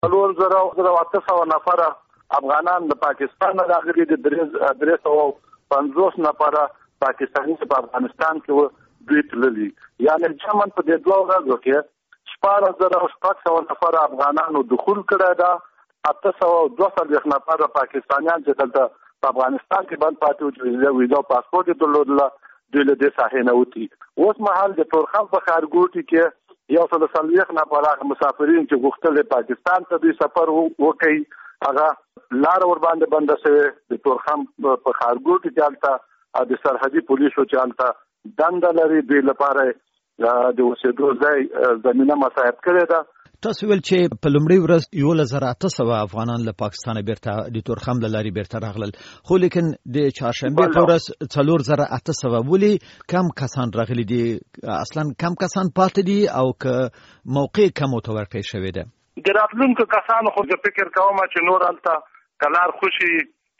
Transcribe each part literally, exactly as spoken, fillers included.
څلور زره او اته سوه نفره افغانان د پاکستان راغلي دي، درې سوه پنځوس نفره پاکستاني په افغانستان کې دوی تللي، یعنې جمعاً په دې دوه ورځو کې شپاړس زره او شپږ سوه نفره افغانانو دخول کړی ده، اته سوه او دوه څلوېښت نفره پاکستانیان چې دلته په افغانستان کې بند پاتې وو چې ویزا او پاسپورټ یې درلودله دوی له دې ساحې نه وتي. اوس مهال د تورخم په ښارګوټي کې یو سل څلوېښت نفره مسافرین چې غوښتل پاکستان ته دوی سفر وکړي هغه لار ور باندې بنده شوې. د تورخم په ښارګوټي کې هلته د سرحدي پولیسو چې هلته دنده لري دوی لپاره د اوسېدو ځای زمینه مساعد کړې ده. تاسو ویل چې په لومړۍ ورځ یولس زره اته سوه افغانان له پاکستانه بیرته د تورخم له لارې بیرته راغلل، خو لیکن د چهارشنبې په ورځ څلور زره اته سوه ولې کم کسان راغلي دي؟ اصلا کم کسان پاتې دي او که موقع کم ورته ورکړی شوې ده؟ د راتلونکو کسانو خو زه فکر کوم چې نور هلته کلار خوشي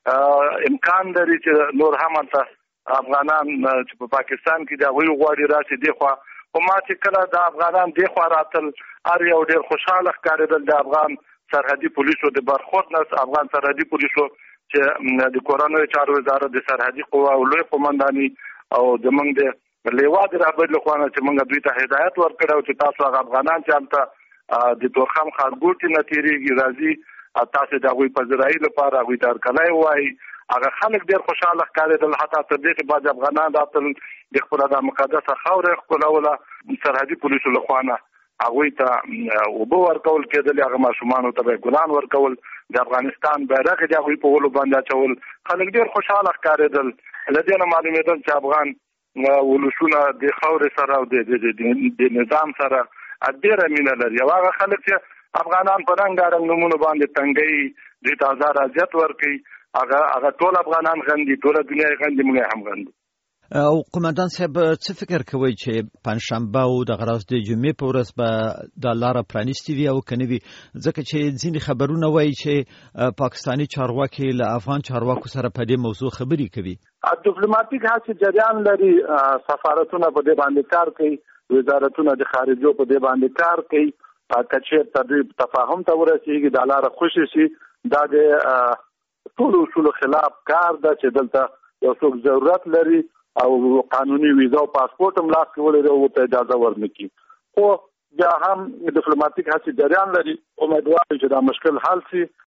امکان لري چې نور هم هلته افغانان چې په پاکستان کې د هغوی غواړي راشي دې خوا. خو ما چې کله د افغانان دې خوا راتل هر یو ډېر خوشحاله ښکارېدل د افغان سرحدي پولیسو د برخورد نه. افغان سرحدي پولیسو چې د کورنیو چارو وزارت د سرحدي قوا او لوی قومنداني او زموږ د لیوا د رهبر له خوا نه چې موږ دوی ته هدایت ورکړی و چې تاسو هغه افغانان چې هلته د تورخم ښارګوټي نه تېرېږي راځي تاسو د هغوی پذیرایي لپاره هغوی ته هرکلی ووایي. هغه خلک ډېر خوشحاله ښکارېدل، حتی تر دې چې بعضې افغانان راتل د خپله دا مقدسه خاوره یې ښکلوله. سرحدي پولیسو له خوا نه هغوی ته اوبه ورکول کېدلې، هغه ماشومانو ته به یې ګلان ورکول، د افغانستان بیرغ یې د هغوی په ولو باندې اچول. خلک ډېر خوشحاله ښکارېدل. له دې نه معلومېدل چې افغان ولسونه د خاورې سره او د نظام سره ډېره مینه لري. او هغه خلک چې افغانان په رنګارنګ نومونو باندې تنګوي، دوی ته ازار اذیت ورکوي، هغه هغه ټول افغانان غندي، ټوله دنیا یې غندي، موږ هم غندو. او قومندان صاحب څه فکر کوئ چې پنجشنبه او دغه ورځ د جمعې په ورځ به دا لاره پرانیستې وي او که نه وي؟ ځکه چې ځینې خبرونه وایي چې پاکستاني چارواکي له افغان چارواکو سره په دې موضوع خبرې کوي. ډیپلوماټیک هڅې جریان لري، سفارتونه په دې باندې کار کوي، وزارتونه د خارجو په دې باندې کار کوي. که چېرته دوی تفاهم ته ورسېږي دا لاره خوشې شي، دا د ټول اصولو خلاف کار ده چې دلته یو څوک ضرورت لري او قانوني ویزا او پاسپورټ هم لاس کې ولري او ورته اجازه ورنکړي. خو بیا هم ډیپلوماټیک هڅې جریان لري، امیدوار چې دا مشکل حل شي